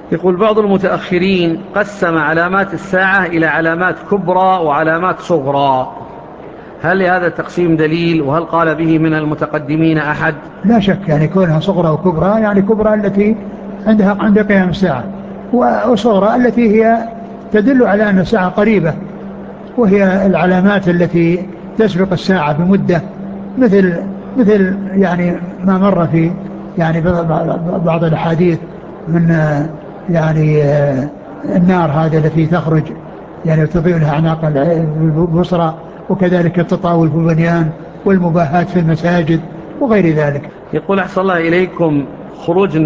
يقول بعض المتأخرين قسم علامات الساعة إلى علامات كبرى وعلامات صغرى، هل لهذا التقسيم دليل؟ وهل قال به من المتقدمين أحد؟ لا شك يعني كونها صغرى وكبرى، يعني كبرى التي عند قيام الساعة، وصغرى التي هي تدل على أن الساعة قريبة، وهي العلامات التي تسبق الساعة بمدة، مثل يعني ما مر في يعني بعض الأحاديث من يعني النار هذه التي تخرج يعني تضيء لها أعناق البصرى، وكذلك التطاول في البنيان والمباهات في المساجد وغير ذلك. يقول أحسن الله إليكم، خروج